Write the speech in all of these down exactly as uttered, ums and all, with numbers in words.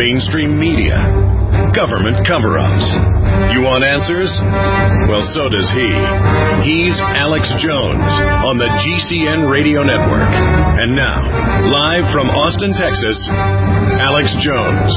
mainstream media, government cover-ups. You want answers? Well, so does he. He's Alex Jones on the G C N Radio Network. And now, live from Austin, Texas, Alex Jones.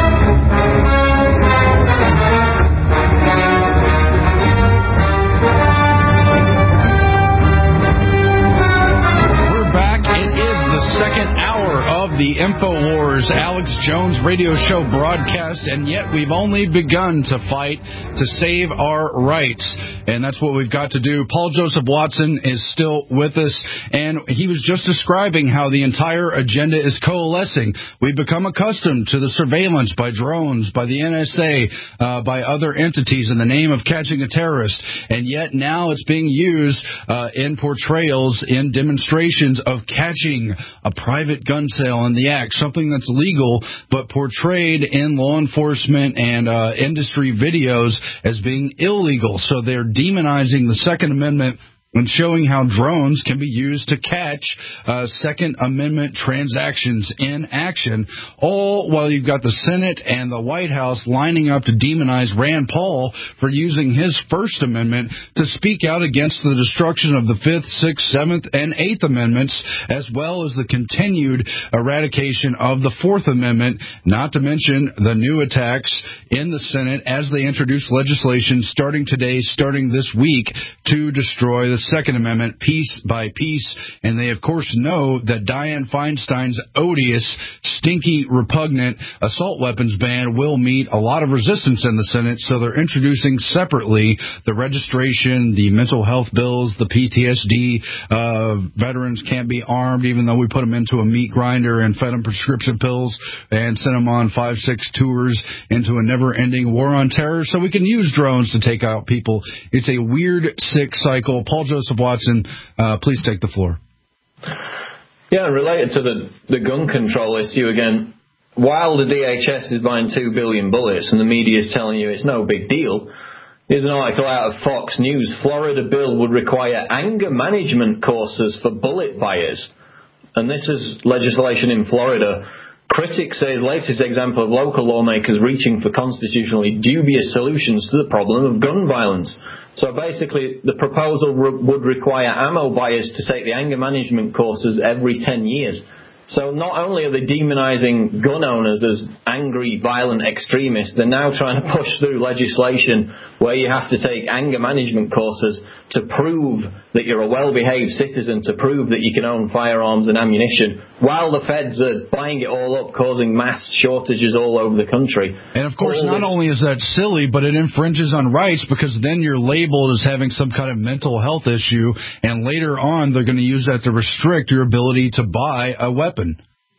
Second hour of the InfoWars Alex Jones radio show broadcast, and yet we've only begun to fight to save our rights, and that's what we've got to do. Paul Joseph Watson is still with us, and he was just describing how the entire agenda is coalescing. We've become accustomed to the surveillance by drones, by the N S A, uh, by other entities in the name of catching a terrorist, and yet now it's being used uh, in portrayals, in demonstrations of catching a private gun sale in the act, something that's legal but portrayed in law enforcement and uh, industry videos as being illegal. So they're demonizing the Second Amendment and showing how drones can be used to catch uh, Second Amendment transactions in action, all while you've got the Senate and the White House lining up to demonize Rand Paul for using his First Amendment to speak out against the destruction of the Fifth, Sixth, Seventh, and Eighth Amendments, as well as the continued eradication of the Fourth Amendment, not to mention the new attacks in the Senate as they introduce legislation starting today, starting this week, to destroy the Second Amendment piece by piece. And they, of course, know that Dianne Feinstein's odious, stinky, repugnant assault weapons ban will meet a lot of resistance in the Senate, so they're introducing separately the registration, the mental health bills, the P T S D. Uh, veterans can't be armed, even though we put them into a meat grinder and fed them prescription pills and sent them on five, six tours into a never-ending war on terror, so we can use drones to take out people. It's a weird, sick cycle. Paul Joseph Watson, uh, please take the floor. Yeah, related to the, the gun control issue again, while the D H S is buying two billion bullets and the media is telling you it's no big deal, here's an article out of Fox News. Florida bill would require anger management courses for bullet buyers. And this is legislation in Florida. Critics say it's the latest example of local lawmakers reaching for constitutionally dubious solutions to the problem of gun violence. So basically, the proposal re- would require ammo buyers to take the anger management courses every ten years. So not only are they demonizing gun owners as angry, violent extremists, they're now trying to push through legislation where you have to take anger management courses to prove that you're a well-behaved citizen, to prove that you can own firearms and ammunition, while the feds are buying it all up, causing mass shortages all over the country. And, of course, all not this... only is that silly, but it infringes on rights, because then you're labeled as having some kind of mental health issue, and later on they're going to use that to restrict your ability to buy a weapon.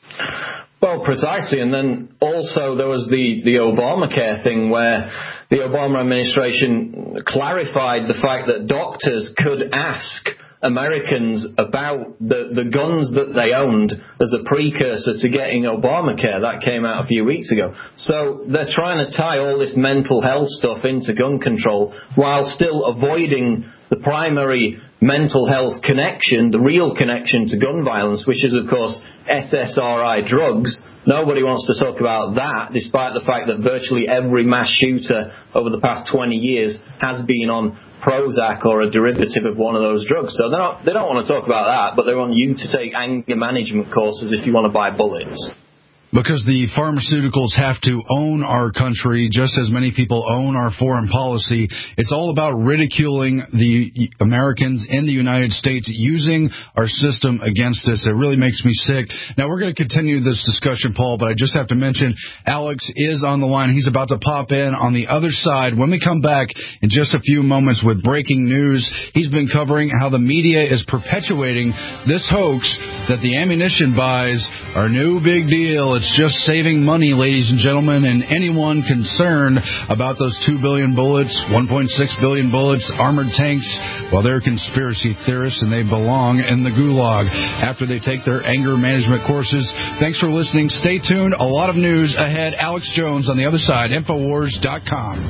Well, precisely. And then also there was the, the Obamacare thing where the Obama administration clarified the fact that doctors could ask Americans about the, the guns that they owned as a precursor to getting Obamacare. That came out a few weeks ago. So they're trying to tie all this mental health stuff into gun control while still avoiding the primary mental health connection, the real connection to gun violence, which is, of course, S S R I drugs. Nobody wants to talk about that, despite the fact that virtually every mass shooter over the past twenty years has been on Prozac or a derivative of one of those drugs. So they're not, they don't want to talk about that, but they want you to take anger management courses if you want to buy bullets. Because the pharmaceuticals have to own our country just as many people own our foreign policy. It's all about ridiculing the Americans in the United States, using our system against us. It really makes me sick. Now, we're going to continue this discussion, Paul, but I just have to mention Alex is on the line. He's about to pop in on the other side. When we come back in just a few moments with breaking news, he's been covering how the media is perpetuating this hoax that the ammunition buys are no big deal. It's just saving money, ladies and gentlemen, and anyone concerned about those two billion bullets, one point six billion bullets, armored tanks, well, they're conspiracy theorists, and they belong in the gulag after they take their anger management courses. Thanks for listening. Stay tuned. A lot of news ahead. Alex Jones on the other side, Infowars dot com.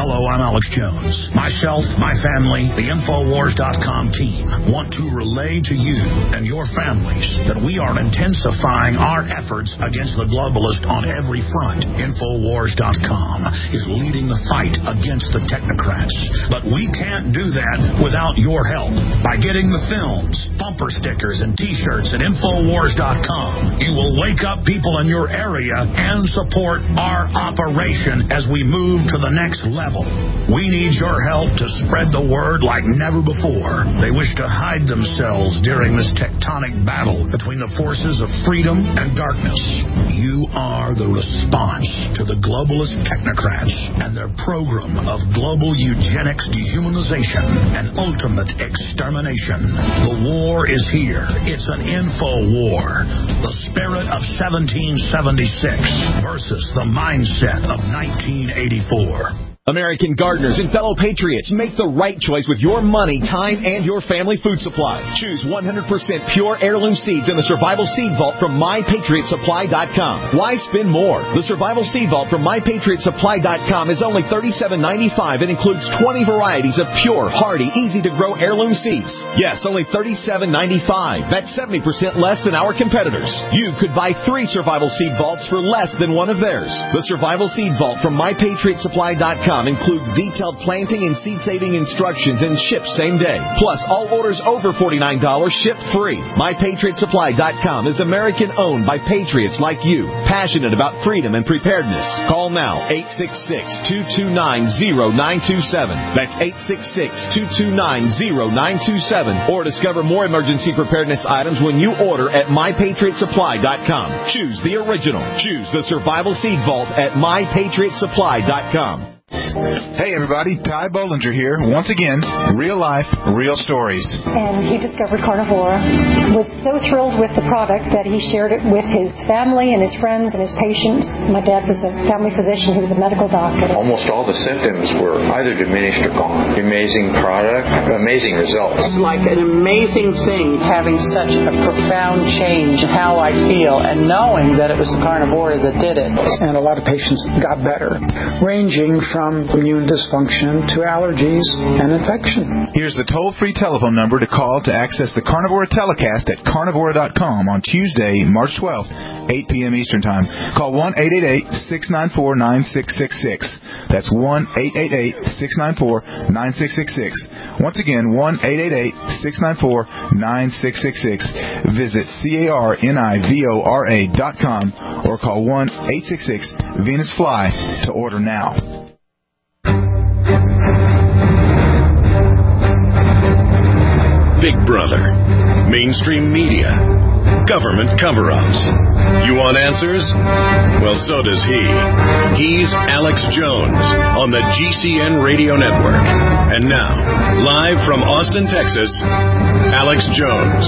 Hello, I'm Alex Jones. Myself, my family, the Infowars dot com team want to relay to you and your families that we are intensifying our efforts against the globalist on every front. Infowars dot com is leading the fight against the technocrats. But we can't do that without your help. By getting the films, bumper stickers, and T-shirts at Infowars dot com, you will wake up people in your area and support our operation as we move to the next level. We need your help to spread the word like never before. They wish to hide themselves during this tectonic battle between the forces of freedom and darkness. You are the response to the globalist technocrats and their program of global eugenics, dehumanization, and ultimate extermination. The war is here. It's an info war. The spirit of seventeen seventy-six versus the mindset of nineteen eighty-four. American gardeners and fellow patriots, make the right choice with your money, time, and your family food supply. Choose one hundred percent pure heirloom seeds in the Survival Seed Vault from my patriot supply dot com. Why spend more? The Survival Seed Vault from my patriot supply dot com is only thirty-seven ninety-five and includes twenty varieties of pure, hardy, easy-to-grow heirloom seeds. Yes, only thirty-seven ninety-five. That's seventy percent less than our competitors. You could buy three Survival Seed Vaults for less than one of theirs. The Survival Seed Vault from my patriot supply dot com includes detailed planting and seed-saving instructions and ships same day. Plus, all orders over forty-nine dollars ship free. my patriot supply dot com is American-owned by patriots like you, passionate about freedom and preparedness. Call now, eight six six, two two nine, zero nine two seven. That's eight six six, two two nine, zero nine two seven. Or discover more emergency preparedness items when you order at my patriot supply dot com. Choose the original. Choose the Survival Seed Vault at my patriot supply dot com. Hey everybody, Ty Bollinger here. Once again, real life, real stories. And he discovered Carnivora, was so thrilled with the product that he shared it with his family and his friends and his patients. My dad was a family physician, he was a medical doctor. Almost all the symptoms were either diminished or gone. Amazing product, amazing results. It's like an amazing thing having such a profound change in how I feel and knowing that it was the Carnivora that did it. And a lot of patients got better, ranging from From immune dysfunction to allergies and infection. Here's the toll-free telephone number to call to access the Carnivora telecast at carnivora dot com on Tuesday, March twelfth, eight p.m. Eastern Time. Call one eight eight eight, six nine four, nine six six six. That's one eight eight eight, six nine four, nine six six six. Once again, one eight eight eight, six nine four, nine six six six. Visit carnivora dot com or call one eight six six, Venus Fly to order now. Big Brother, mainstream media, government cover-ups. You want answers? Well, so does he. He's Alex Jones on the G C N Radio Network. And now, live from Austin, Texas, Alex Jones.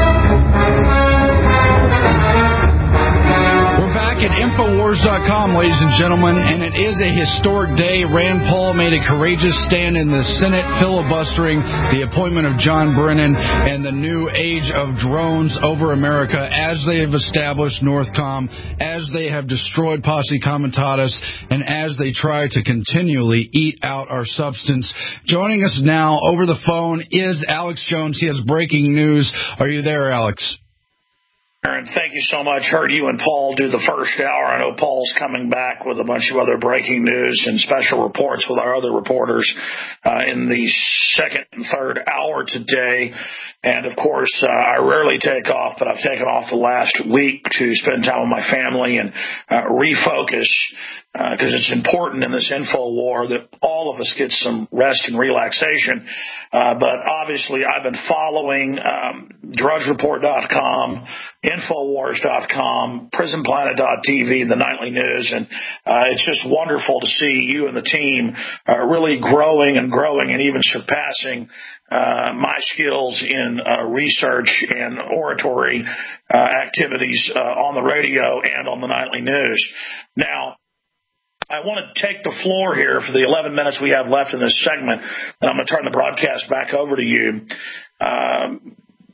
At Infowars dot com, ladies and gentlemen, and it is a historic day. Rand Paul made a courageous stand in the Senate filibustering the appointment of John Brennan and the new age of drones over America as they have established Northcom, as they have destroyed Posse Comitatus, and as they try to continually eat out our substance. Joining us now over the phone is Alex Jones. He has breaking news. Are you there, Alex? Aaron, thank you so much. Heard you and Paul do the first hour. I know Paul's coming back with a bunch of other breaking news and special reports with our other reporters uh, in the second and third hour today. And, of course, uh, I rarely take off, but I've taken off the last week to spend time with my family and uh, refocus because uh, it's important in this info war that all of us get some rest and relaxation. Uh, but, obviously, I've been following um, drudge report dot com, Infowars dot com, prison planet dot t v, the nightly news, and uh, it's just wonderful to see you and the team uh, really growing and growing and even surpassing uh, my skills in uh, research and oratory uh, activities uh, on the radio and on the nightly news. Now, I want to take the floor here for the eleven minutes we have left in this segment, and I'm going to turn the broadcast back over to you. Um,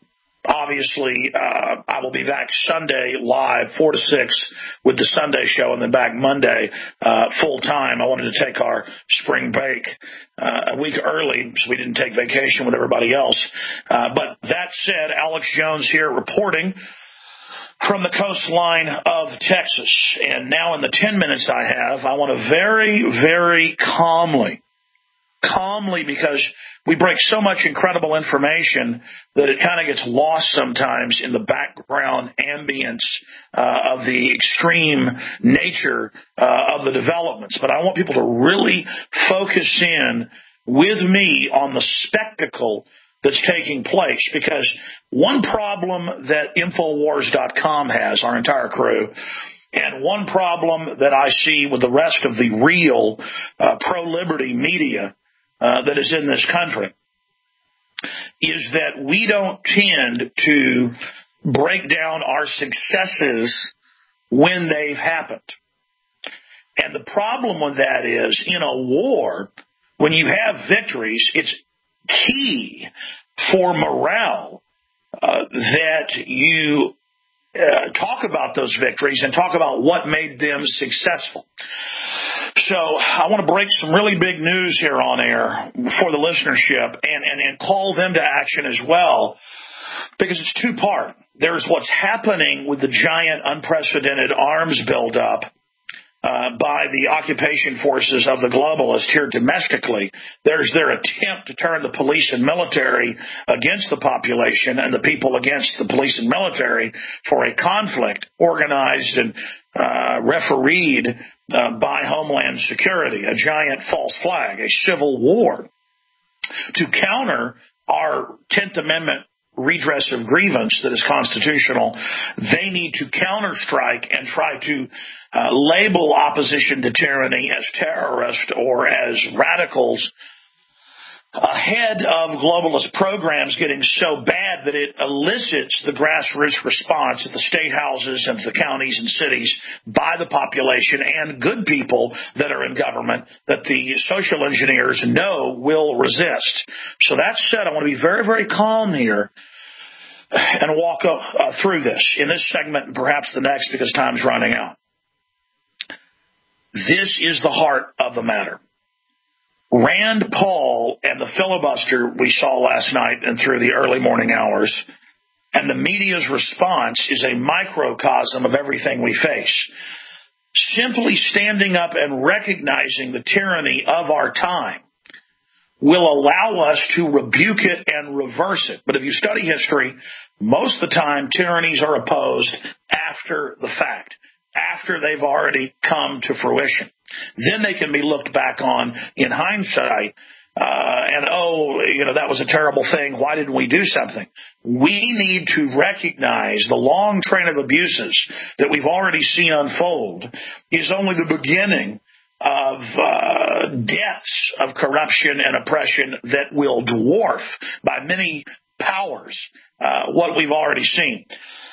Obviously, uh, I will be back Sunday live, four to six, with the Sunday show, and then back Monday uh, full time. I wanted to take our spring break uh, a week early, so we didn't take vacation with everybody else. Uh, but that said, Alex Jones here reporting from the coastline of Texas. And now in the ten minutes I have, I want to very, very calmly, calmly, because we break so much incredible information that it kind of gets lost sometimes in the background ambience uh, of the extreme nature uh, of the developments. But I want people to really focus in with me on the spectacle that's taking place, because one problem that Infowars dot com has, our entire crew, and one problem that I see with the rest of the real uh, pro-liberty media uh, that is in this country, is that we don't tend to break down our successes when they've happened. And the problem with that is, in a war, when you have victories, it's key for morale uh, that you uh, talk about those victories and talk about what made them successful. So I want to break some really big news here on air for the listenership and, and, and call them to action as well, because it's two-part. There's what's happening with the giant unprecedented arms buildup Uh, by the occupation forces of the globalists here domestically. There's their attempt to turn the police and military against the population and the people against the police and military for a conflict organized and uh, refereed uh, by Homeland Security, a giant false flag, a civil war. To counter our tenth Amendment redress of grievance that is constitutional, they need to counterstrike and try to uh, label opposition to tyranny as terrorist or as radicals ahead of globalist programs getting so bad that it elicits the grassroots response at the state houses and the counties and cities by the population and good people that are in government that the social engineers know will resist. So that said, I want to be very, very calm here and walk uh, through this in this segment and perhaps the next, because time's running out. This is the heart of the matter. Rand Paul and the filibuster we saw last night and through the early morning hours, and the media's response is a microcosm of everything we face. Simply standing up and recognizing the tyranny of our time will allow us to rebuke it and reverse it. But if you study history, most of the time tyrannies are opposed after the fact, after they've already come to fruition. Then they can be looked back on in hindsight uh, and, oh, you know, that was a terrible thing. Why didn't we do something? We need to recognize the long train of abuses that we've already seen unfold is only the beginning of uh, depths of corruption and oppression that will dwarf by many powers uh, what we've already seen.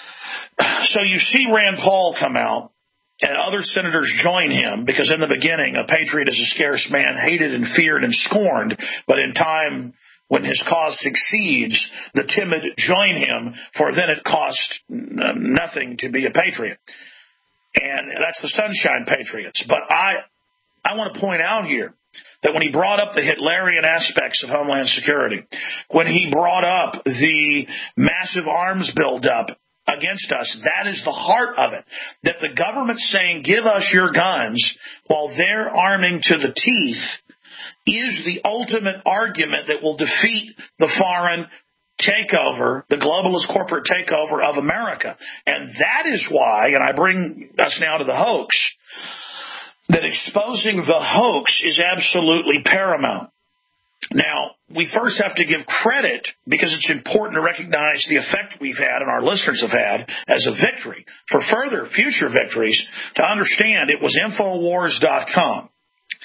So you see Rand Paul come out and other senators join him, because in the beginning, a patriot is a scarce man, hated and feared and scorned, but in time when his cause succeeds, the timid join him, for then it costs nothing to be a patriot. And that's the Sunshine Patriots. But I I want to point out here that when he brought up the Hitlerian aspects of Homeland Security, when he brought up the massive arms buildup against us, that is the heart of it. That the government's saying, give us your guns, while they're arming to the teeth, is the ultimate argument that will defeat the foreign takeover, the globalist corporate takeover of America. And that is why, and I bring us now to the hoax, that exposing the hoax is absolutely paramount. Now, we first have to give credit, because it's important to recognize the effect we've had and our listeners have had as a victory for further future victories, to understand it was Infowars dot com.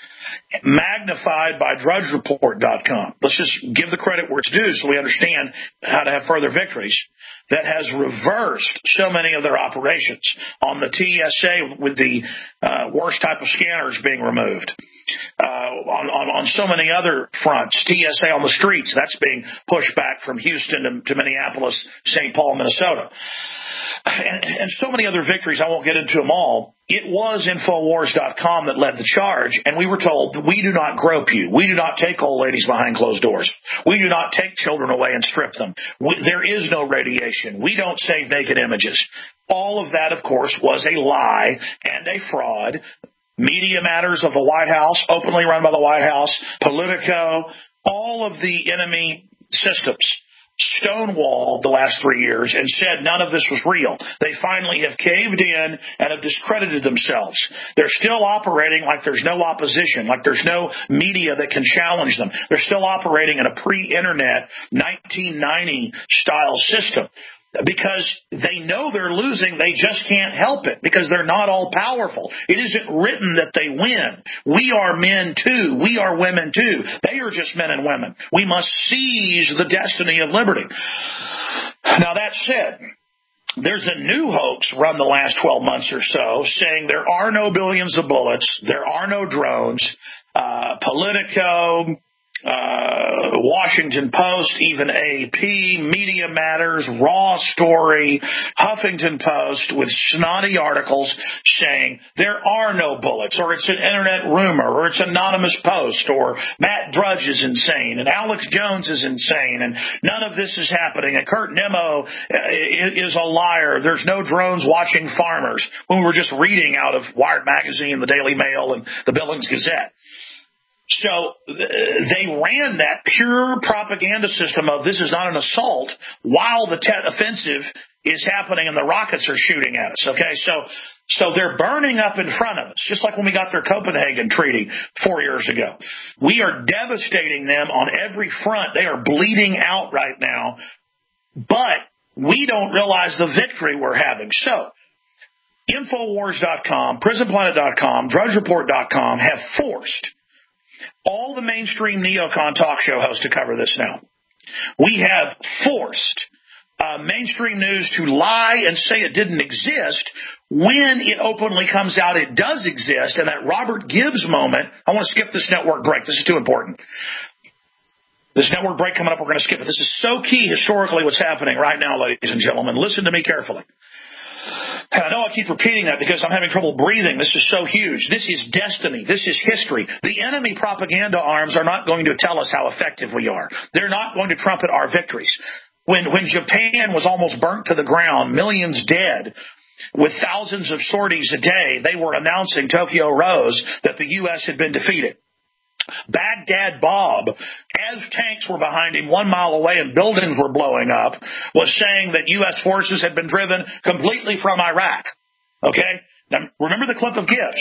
magnified by drudge report dot com. Let's just give the credit where it's due so we understand how to have further victories. That has reversed so many of their operations on the T S A with the uh, worst type of scanners being removed. Uh, on, on, on so many other fronts, T S A on the streets, that's being pushed back from Houston to, to Minneapolis, Saint Paul, Minnesota. And, and so many other victories, I won't get into them all. It was Infowars dot com that led the charge, and we were told, we do not grope you. We do not take old ladies behind closed doors. We do not take children away and strip them. We, there is no radiation. We don't save naked images. All of that, of course, was a lie and a fraud. Media Matters of the White House, openly run by the White House, Politico, all of the enemy systems stonewalled the last three years and said none of this was real. They finally have caved in and have discredited themselves. They're still operating like there's no opposition, like there's no media that can challenge them. They're still operating in a pre-internet nineteen ninety style system. Because they know they're losing, they just can't help it because they're not all powerful. It isn't written that they win. We are men too. We are women too. They are just men and women. We must seize the destiny of liberty. Now that said, there's a new hoax run the last twelve months or so saying there are no billions of bullets, there are no drones. Uh, Politico, Uh, Washington Post, even A P, Media Matters, Raw Story, Huffington Post with snotty articles saying there are no bullets, or it's an internet rumor, or it's anonymous post, or Matt Drudge is insane, and Alex Jones is insane, and none of this is happening, and Kurt Nimmo is a liar. There's no drones watching farmers, when we were just reading out of Wired Magazine, the Daily Mail, and the Billings Gazette. So they ran that pure propaganda system of this is not an assault while the Tet offensive is happening and the rockets are shooting at us. Okay, so so they're burning up in front of us, just like when we got their Copenhagen Treaty four years ago. We are devastating them on every front. They are bleeding out right now, but we don't realize the victory we're having. So Infowars dot com, Prison Planet dot com, Drudge Report dot com have forced all the mainstream neocon talk show hosts to cover this now. We have forced uh, mainstream news to lie and say it didn't exist when it openly comes out it does exist. And that Robert Gibbs moment, I want to skip this network break. This is too important. This network break coming up, we're going to skip it. This is so key historically what's happening right now, ladies and gentlemen. Listen to me carefully. And I know I keep repeating that because I'm having trouble breathing. This is so huge. This is destiny. This is history. The enemy propaganda arms are not going to tell us how effective we are. They're not going to trumpet our victories. When, when Japan was almost burnt to the ground, millions dead, with thousands of sorties a day, they were announcing, Tokyo Rose, that the U S had been defeated. Baghdad Bob, as tanks were behind him one mile away and buildings were blowing up, was saying that U S forces had been driven completely from Iraq. Okay? Now, remember the clip of Gibbs.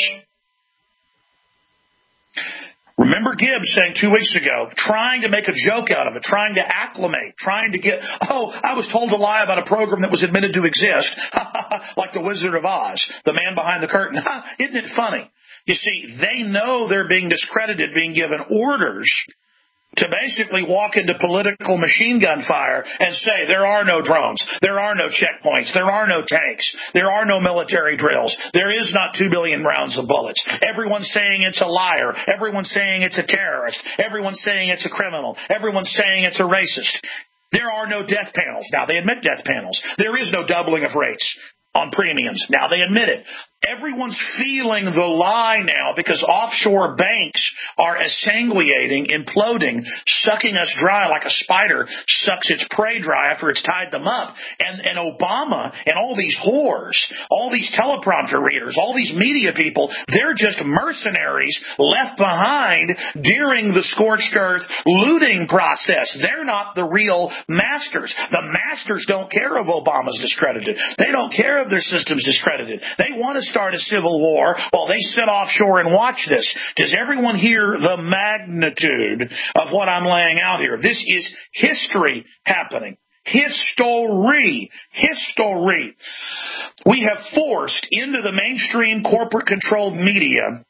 Remember Gibbs saying two weeks ago, trying to make a joke out of it, trying to acclimate, trying to get, oh, I was told to lie about a program that was admitted to exist, like the Wizard of Oz, the man behind the curtain. Isn't it funny? You see, they know they're being discredited, being given orders to basically walk into political machine gun fire and say there are no drones, there are no checkpoints, there are no tanks, there are no military drills, there is not two billion rounds of bullets. Everyone's saying it's a liar. Everyone's saying it's a terrorist. Everyone's saying it's a criminal. Everyone's saying it's a racist. There are no death panels. Now, they admit death panels. There is no doubling of rates on premiums. Now, they admit it. Everyone's feeling the lie now because offshore banks are exsanguinating, imploding, sucking us dry like a spider sucks its prey dry after it's tied them up. And, and Obama and all these whores, all these teleprompter readers, all these media people, they're just mercenaries left behind during the scorched earth looting process. They're not the real masters. The masters don't care if Obama's discredited. They don't care if their system's discredited. They want to start a civil war while they sit offshore and watch this. Does everyone hear the magnitude of what I'm laying out here? This is history happening. History. History. We have forced into the mainstream corporate-controlled media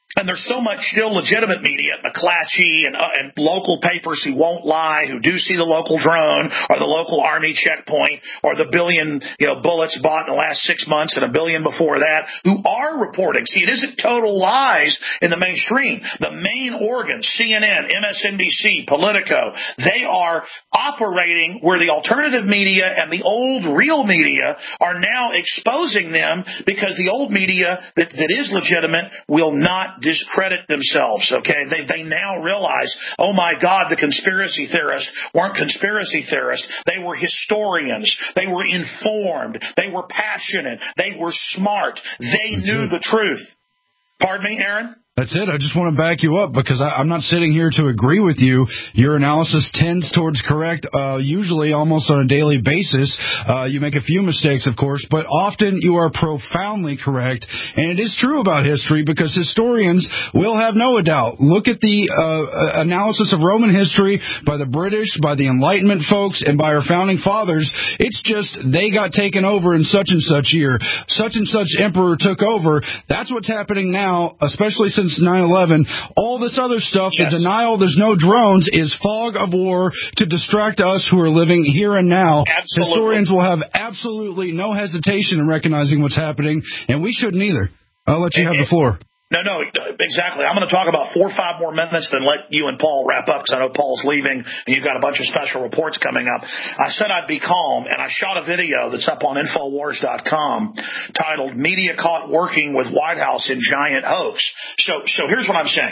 And there's so much still legitimate media at McClatchy and, uh, and local papers who won't lie, who do see the local drone or the local Army checkpoint or the billion, you know, bullets bought in the last six months and a billion before that, who are reporting. See, it isn't total lies in the mainstream. The main organs, C N N, M S N B C, Politico, they are operating where the alternative media and the old real media are now exposing them, because the old media that, that is legitimate will not discredit themselves, okay? They they now realize, oh my God, the conspiracy theorists weren't conspiracy theorists. They were historians. They were informed. They were passionate. They were smart. They knew the truth. Pardon me, Aaron? That's it. I just want to back you up, because I, I'm not sitting here to agree with you. Your analysis tends towards correct, uh, usually almost on a daily basis. Uh, you make a few mistakes, of course, but often you are profoundly correct. And it is true about history, because historians will have no doubt. Look at the uh, analysis of Roman history by the British, by the Enlightenment folks, and by our founding fathers. It's just they got taken over in such and such year. Such and such emperor took over. That's what's happening now, especially since nine eleven. All this other stuff, yes. The denial there's no drones, is fog of war to distract us who are living here and now. Absolutely. Historians will have absolutely no hesitation in recognizing what's happening, and we shouldn't either. I'll let you have the floor. No, no, exactly. I'm going to talk about four or five more minutes, then let you and Paul wrap up, because I know Paul's leaving and you've got a bunch of special reports coming up. I said I'd be calm, and I shot a video that's up on Infowars dot com titled "Media Caught Working with White House in Giant Hoax." So, so here's what I'm saying.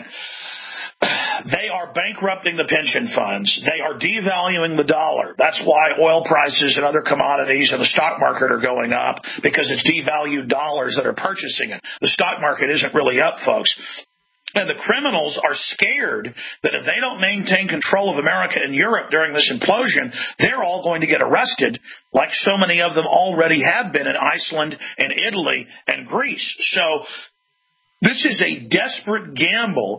They are bankrupting the pension funds. They are devaluing the dollar. That's why oil prices and other commodities and the stock market are going up, because it's devalued dollars that are purchasing it. The stock market isn't really up, folks. And the criminals are scared that if they don't maintain control of America and Europe during this implosion, they're all going to get arrested, like so many of them already have been in Iceland and Italy and Greece. So this is a desperate gamble,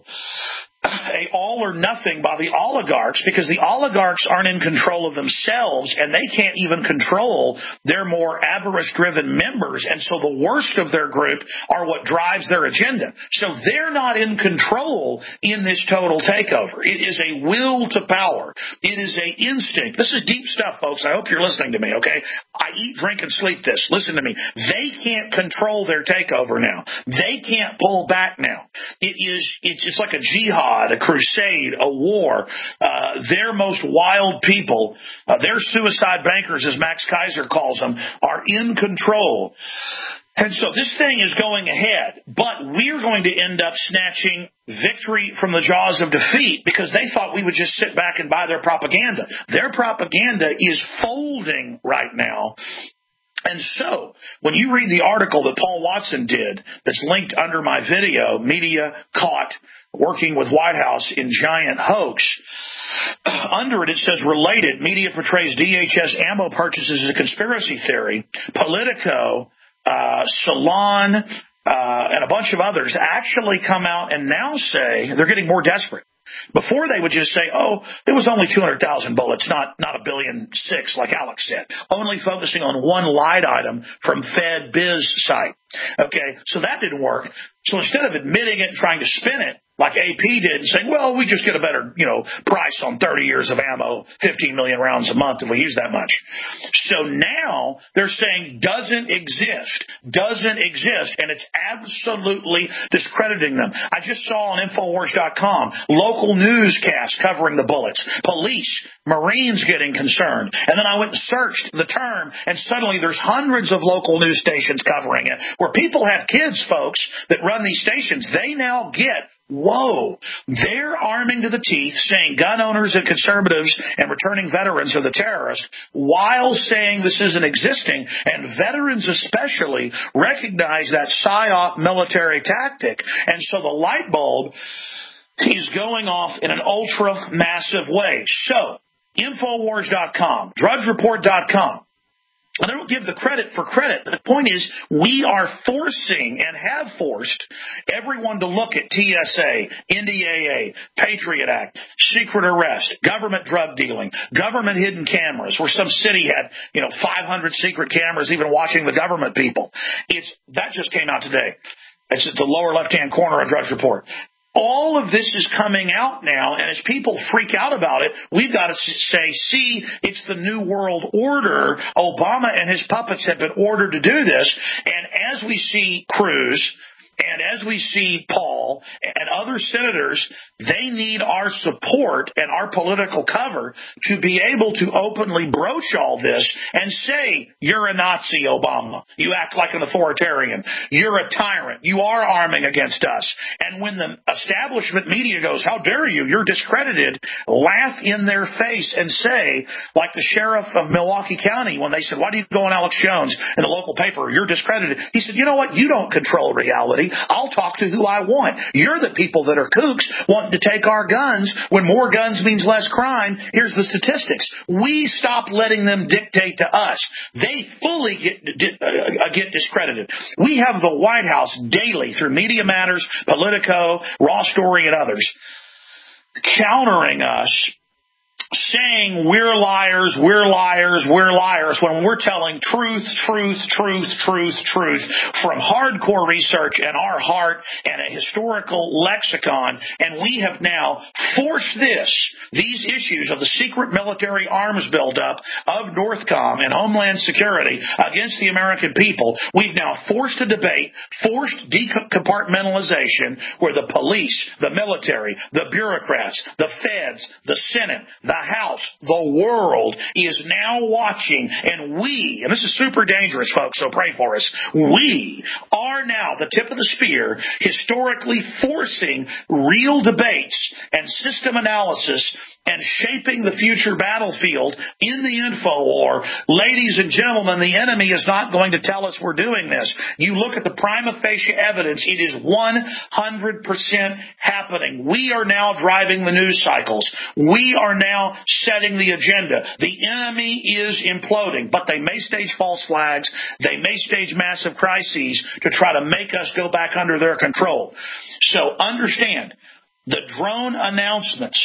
a all or nothing by the oligarchs, because the oligarchs aren't in control of themselves, and they can't even control their more avarice-driven members. And so the worst of their group are what drives their agenda. So they're not in control in this total takeover. It is a will to power. It is a instinct. This is deep stuff, folks. I hope you're listening to me, okay? I eat, drink, and sleep this. Listen to me. They can't control their takeover now. They can't pull back now. It is, it's, it's like a jihad, a crusade, a war. Uh, their most wild people, uh, their suicide bankers, as Max Kaiser calls them, are in control. And so this thing is going ahead, but we're going to end up snatching victory from the jaws of defeat, because they thought we would just sit back and buy their propaganda. Their propaganda is folding right now. And so, when you read the article that Paul Watson did that's linked under my video, Media Caught Working with White House in Giant Hoax, under it it says, related, media portrays D H S ammo purchases as a conspiracy theory. Politico, uh, Salon, uh, and a bunch of others actually come out and now say they're getting more desperate. Before they would just say, oh, it was only two hundred thousand bullets, not not a billion six, like Alex said, only focusing on one light item from Fed Biz site. Okay, so that didn't work. So instead of admitting it and trying to spin it, like A P did, and saying, well, we just get a better, you know, price on thirty years of ammo, fifteen million rounds a month if we use that much. So now they're saying doesn't exist, doesn't exist, and it's absolutely discrediting them. I just saw on Infowars dot com local newscasts covering the bullets, police, Marines getting concerned. And then I went and searched the term, and suddenly there's hundreds of local news stations covering it, where people have kids, folks, that run these stations. They now get, whoa, they're arming to the teeth, saying gun owners and conservatives and returning veterans are the terrorists, while saying this isn't existing. And veterans especially recognize that PSYOP military tactic. And so the light bulb is going off in an ultra-massive way. So, Infowars dot com, Drudge Report dot com. I don't give the credit for credit. The point is, we are forcing and have forced everyone to look at T S A, N D A A, Patriot Act, secret arrest, government drug dealing, government hidden cameras, where some city had, you know, five hundred secret cameras even watching the government people. It's that just came out today. It's at the lower left-hand corner of Drudge Report. All of this is coming out now, and as people freak out about it, we've got to say, see, it's the New World Order. Obama and his puppets have been ordered to do this. And as we see Cruz, and as we see Paul and other senators, they need our support and our political cover to be able to openly broach all this and say, you're a Nazi, Obama. You act like an authoritarian. You're a tyrant. You are arming against us. And when the establishment media goes, how dare you? You're discredited. Laugh in their face and say, like the sheriff of Milwaukee County, when they said, why do you go on Alex Jones in the local paper? You're discredited. He said, you know what? You don't control reality. I'll talk to who I want. You're the people that are kooks wanting to take our guns when more guns means less crime. Here's the statistics. We stop letting them dictate to us. They fully get, uh, get discredited. We have the White House daily through Media Matters, Politico, Raw Story, and others countering us, saying we're liars, we're liars, we're liars, when we're telling truth, truth, truth, truth, truth from hardcore research and our heart and a historical lexicon. And we have now forced this, these issues of the secret military arms buildup of Northcom and Homeland Security against the American people. We've now forced a debate, forced decompartmentalization where the police, the military, the bureaucrats, the feds, the Senate, the House, the world is now watching, and we, and this is super dangerous, folks, so pray for us, we are now the tip of the spear, historically forcing real debates and system analysis and shaping the future battlefield in the info war. Ladies and gentlemen, the enemy is not going to tell us we're doing this. You look at the prima facie evidence, it is one hundred percent happening. We are now driving the news cycles. We are now setting the agenda. The enemy is imploding, but they may stage false flags. They may stage massive crises to try to make us go back under their control. So understand, the drone announcements,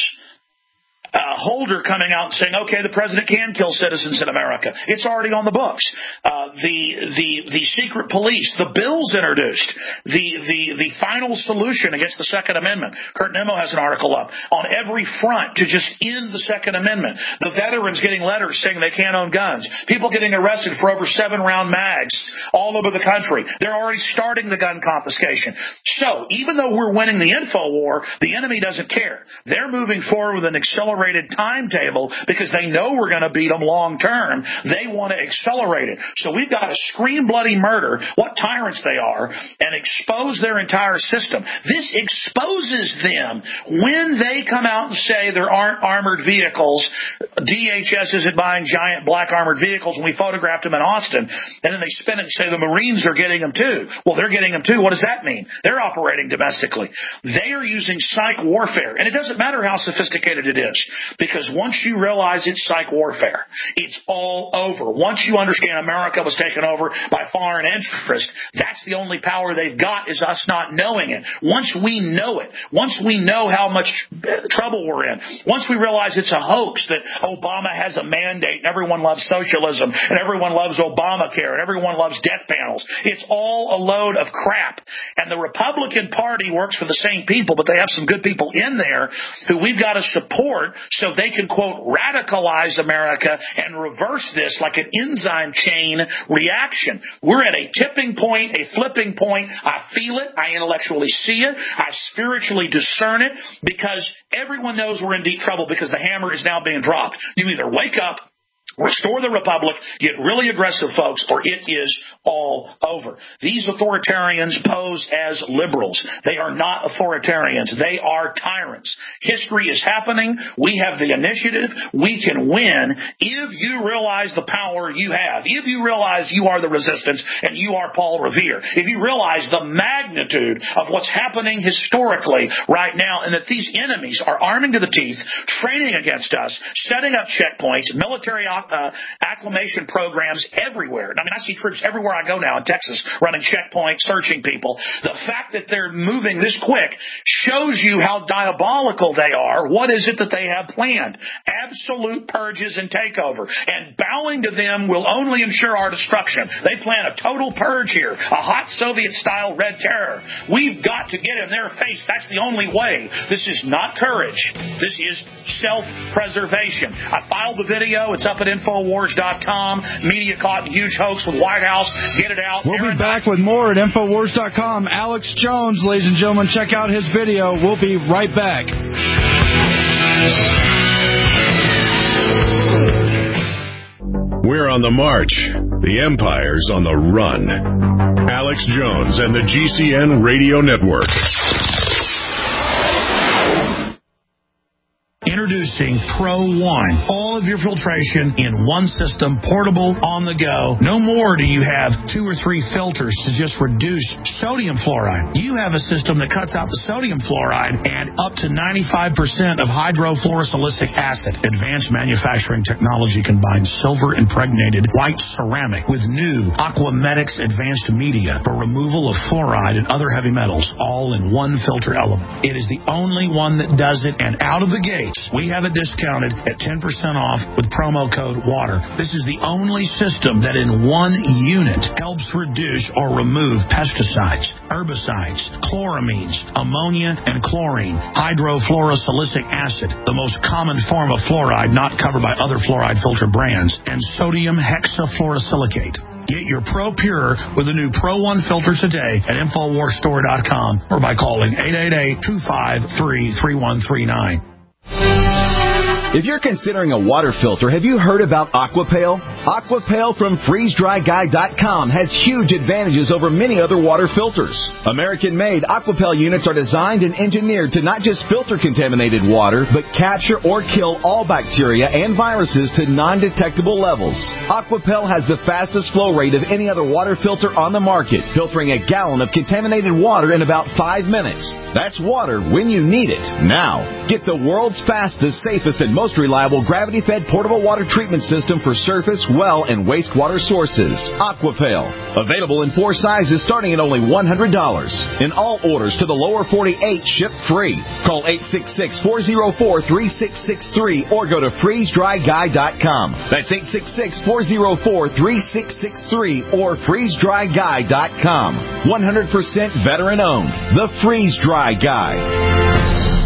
Uh, Holder coming out and saying, okay, the president can kill citizens in America. It's already on the books. Uh, the, the, the secret police, the bills introduced, the, the, the final solution against the Second Amendment. Kurt Nemo has an article up on every front to just end the Second Amendment. The veterans getting letters saying they can't own guns. People getting arrested for over seven round mags all over the country. They're already starting the gun confiscation. So even though we're winning the info war, the enemy doesn't care. They're moving forward with an accelerated timetable because they know we're going to beat them long term. They want to accelerate it. So we've got to scream bloody murder, what tyrants they are, and expose their entire system. This exposes them when they come out and say there aren't armored vehicles. D H S isn't buying giant black armored vehicles, and we photographed them in Austin, and then they spin it and say the Marines are getting them too. Well, they're getting them too. What does that mean? They're operating domestically. They are using psych warfare, and it doesn't matter how sophisticated it is. Because once you realize it's psych warfare, it's all over. Once you understand America was taken over by foreign interest, that's the only power they've got is us not knowing it. Once we know it, once we know how much trouble we're in, once we realize it's a hoax that Obama has a mandate and everyone loves socialism and everyone loves Obamacare and everyone loves death panels, it's all a load of crap. And the Republican Party works for the same people, but they have some good people in there who we've got to support so they can, quote, radicalize America and reverse this like an enzyme chain reaction. We're at a tipping point, a flipping point. I feel it. I intellectually see it. I spiritually discern it because everyone knows we're in deep trouble because the hammer is now being dropped. You either wake up, restore the republic, get really aggressive, folks, or it is all over. These authoritarians pose as liberals. They are not authoritarians. They are tyrants. History is happening. We have the initiative. We can win if you realize the power you have. If you realize you are the resistance and you are Paul Revere. If you realize the magnitude of what's happening historically right now and that these enemies are arming to the teeth, training against us, setting up checkpoints, military occupations, uh, acclimation programs everywhere. I mean, I see troops everywhere I go now in Texas running checkpoints, searching people. The fact that they're moving this quick shows you how diabolical they are. What is it that they have planned? Absolute purges and takeover. And bowing to them will only ensure our destruction. They plan a total purge here, a hot Soviet-style red terror. We've got to get in their face. That's the only way. This is not courage. This is self-preservation. I filed the video. It's up at Infowars dot com. Media caught in huge hoax with White House. Get it out. We'll Aaron be back with more at Infowars dot com. Alex Jones, ladies and gentlemen, check out his video. We'll be right back. We're on the march. The empire's on the run. Alex Jones and the G C N Radio Network. Introducing Pro One. All of your filtration in one system, portable, on the go. No more do you have two or three filters to just reduce sodium fluoride. You have a system that cuts out the sodium fluoride and up to ninety-five percent of hydrofluorosilicic acid. Advanced manufacturing technology combines silver impregnated white ceramic with new Aquamedics advanced media for removal of fluoride and other heavy metals, all in one filter element. It is the only one that does it, and out of the gate, we have it discounted at ten percent off with promo code WATER. This is the only system that in one unit helps reduce or remove pesticides, herbicides, chloramines, ammonia, and chlorine, hydrofluorosilicic acid, the most common form of fluoride not covered by other fluoride filter brands, and sodium hexafluorosilicate. Get your Pro Pure with the new Pro One filter today at Infowars Store dot com or by calling eight eight eight, two five three, three one three nine. If you're considering a water filter, have you heard about Aquapale? Aquapale from freeze dry guy dot com has huge advantages over many other water filters. American-made Aquapale units are designed and engineered to not just filter contaminated water, but capture or kill all bacteria and viruses to non-detectable levels. Aquapale has the fastest flow rate of any other water filter on the market, filtering a gallon of contaminated water in about five minutes. That's water when you need it. Now, get the world's fastest, safest, and most most reliable gravity-fed portable water treatment system for surface, well, and wastewater sources. Aquapale. Available in four sizes starting at only one hundred dollars. In all orders to the lower forty-eight, ship free. Call eight six six, four oh four, three six six three or go to freeze dry guy dot com. That's eight six six, four oh four, three six six three or freeze dry guy dot com. one hundred percent veteran-owned. The Freeze Dry Guy.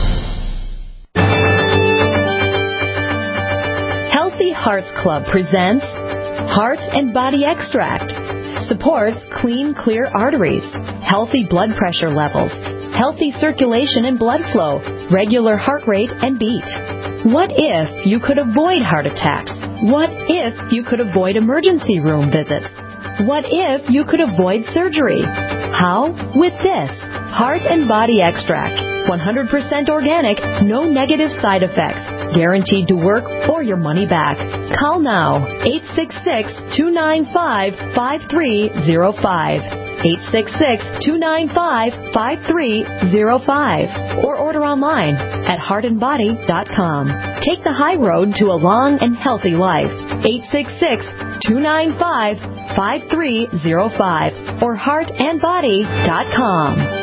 Healthy Hearts Club presents Heart and Body Extract. Supports clean, clear arteries, healthy blood pressure levels, healthy circulation and blood flow, regular heart rate and beat. What if you could avoid heart attacks? What if you could avoid emergency room visits? What if you could avoid surgery? How? With this Heart and Body Extract. one hundred percent organic, no negative side effects. Guaranteed to work or your money back. Call now. eight six six, two nine five, five three zero five. eight six six, two nine five, five three zero five. Or order online at heart and body dot com. Take the high road to a long and healthy life. eight six six, two nine five, five three zero five or heart and body dot com.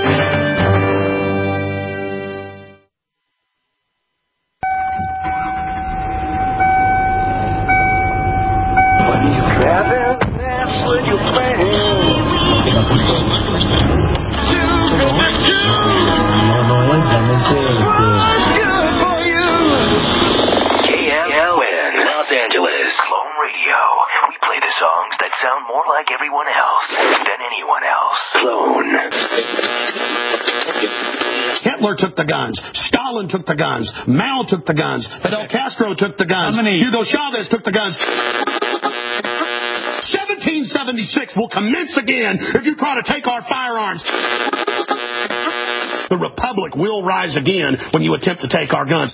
Sound more like everyone else than anyone else. Clone. Hitler took the guns. Stalin took the guns. Mao took the guns. Fidel Castro took the guns. Hugo Chavez took the guns. seventeen seventy-six will commence again if you try to take our firearms. The Republic will rise again when you attempt to take our guns.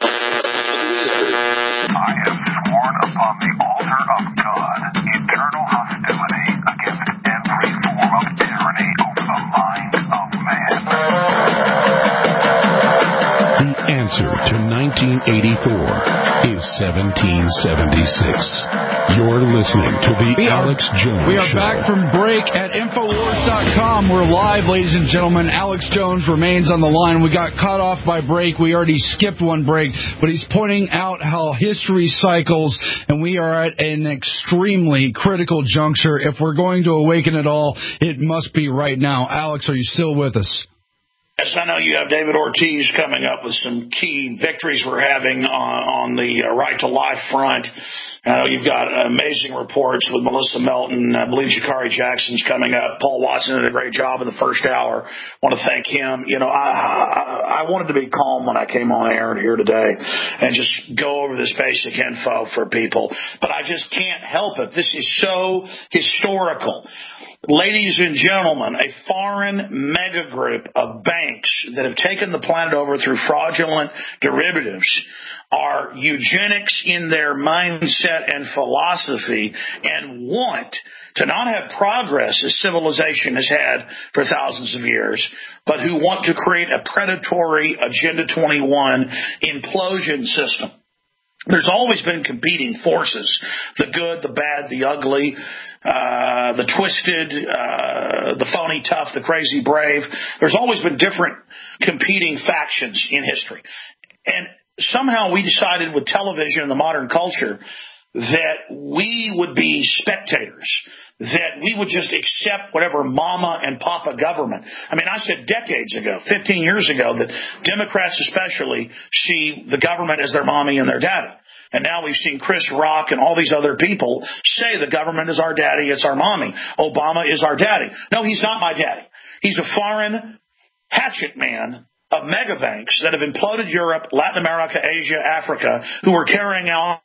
I have sworn upon the altar of God eternal hostility against every form of tyranny over the mind of man. The answer to nineteen eighty-four is seventeen seventy-six. You're listening to the we Alex are, Jones We are Show. back from break at Infowars dot com. We're live, ladies and gentlemen. Alex Jones remains on the line. We got cut off by break. We already skipped one break, but he's pointing out how history cycles, and we are at an extremely critical juncture. If we're going to awaken at all, it must be right now. Alex, are you still with us? Yes, I know you have David Ortiz coming up with some key victories we're having on, on the uh, right to life front. I know you've got amazing reports with Melissa Melton. I believe Jakari Jackson's coming up. Paul Watson did a great job in the first hour. I want to thank him. You know, I, I, I wanted to be calm when I came on air here today and just go over this basic info for people. But I just can't help it. This is so historical. Ladies and gentlemen, a foreign mega group of banks that have taken the planet over through fraudulent derivatives are eugenics in their mindset and philosophy and want to not have progress as civilization has had for thousands of years, but who want to create a predatory Agenda twenty-one implosion system. There's always been competing forces, the good, the bad, the ugly, uh, the twisted, uh, the phony tough, the crazy brave. There's always been different competing factions in history. And somehow we decided with television and the modern culture that we would be spectators, that we would just accept whatever mama and papa government. I mean, I said decades ago, fifteen years ago, that Democrats especially see the government as their mommy and their daddy. And now we've seen Chris Rock and all these other people say the government is our daddy, it's our mommy. Obama is our daddy. No, he's not my daddy. He's a foreign hatchet man of mega banks that have imploded Europe, Latin America, Asia, Africa, who are carrying out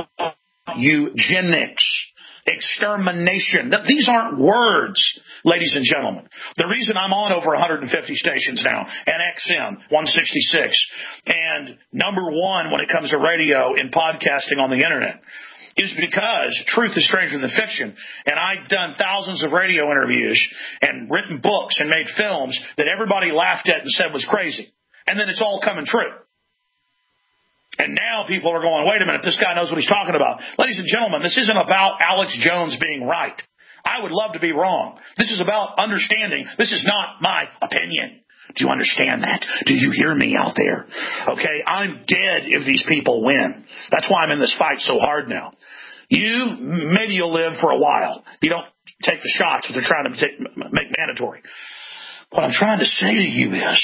eugenics, extermination. These aren't words, ladies and gentlemen. The reason I'm on over one hundred fifty stations now, and X M one sixty-six, and number one when it comes to radio and podcasting on the internet, is because truth is stranger than fiction. And I've done thousands of radio interviews and written books and made films that everybody laughed at and said was crazy. And then it's all coming true. And now people are going, wait a minute, this guy knows what he's talking about. Ladies and gentlemen, this isn't about Alex Jones being right. I would love to be wrong. This is about understanding. This is not my opinion. Do you understand that? Do you hear me out there? Okay, I'm dead if these people win. That's why I'm in this fight so hard now. You, maybe you'll live for a while. You don't take the shots that they're trying to take, make mandatory. What I'm trying to say to you is,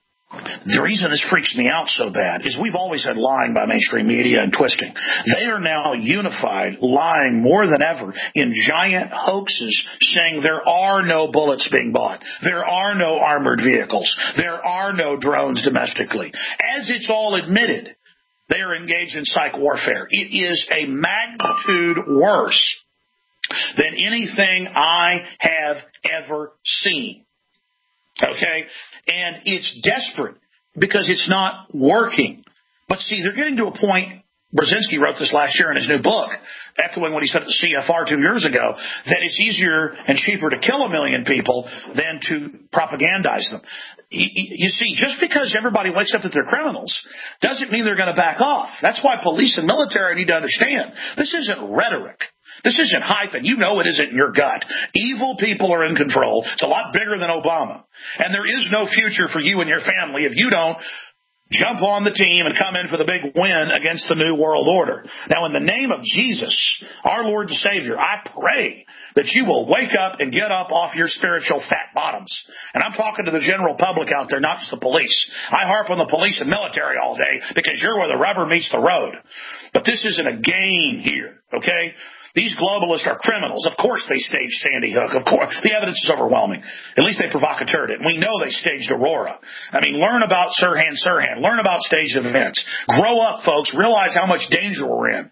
the reason this freaks me out so bad is we've always had lying by mainstream media and twisting. They are now unified, lying more than ever in giant hoaxes, saying there are no bullets being bought. There are no armored vehicles. There are no drones domestically. As it's all admitted, they are engaged in psych warfare. It is a magnitude worse than anything I have ever seen. Okay? And it's desperate because it's not working. But see, they're getting to a point, Brzezinski wrote this last year in his new book, echoing what he said at the C F R two years ago, that it's easier and cheaper to kill a million people than to propagandize them. You see, just because everybody wakes up that they're criminals doesn't mean they're going to back off. That's why police and military need to understand. This isn't rhetoric. This isn't hype, and you know it isn't in your gut. Evil people are in control. It's a lot bigger than Obama. And there is no future for you and your family if you don't jump on the team and come in for the big win against the New World Order. Now, in the name of Jesus, our Lord and Savior, I pray that you will wake up and get up off your spiritual fat bottoms. And I'm talking to the general public out there, not just the police. I harp on the police and military all day because you're where the rubber meets the road. But this isn't a game here, okay? These globalists are criminals. Of course they staged Sandy Hook. Of course. The evidence is overwhelming. At least they provocateured it. And we know they staged Aurora. I mean, learn about Sirhan Sirhan. Learn about staged events. Grow up, folks. Realize how much danger we're in.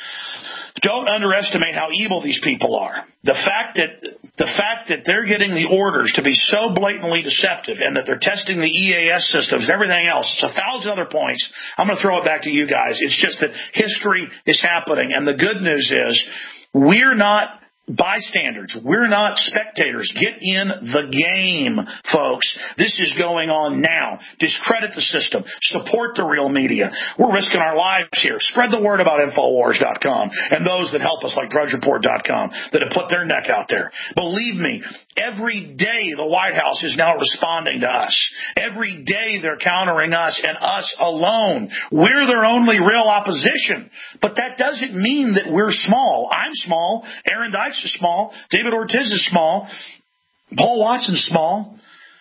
Don't underestimate how evil these people are. The fact that the fact that they're getting the orders to be so blatantly deceptive and that they're testing the E A S systems and everything else, it's a thousand other points. I'm going to throw it back to you guys. It's just that history is happening. And the good news is we're not bystanders. We're not spectators. Get in the game, folks. This is going on now. Discredit the system. Support the real media. We're risking our lives here. Spread the word about Infowars dot com and those that help us like Drudge Report dot com that have put their neck out there. Believe me, every day the White House is now responding to us. Every day they're countering us and us alone. We're their only real opposition. But that doesn't mean that we're small. I'm small. Aaron Dykes is small. David Ortiz is small. Paul Watson's small.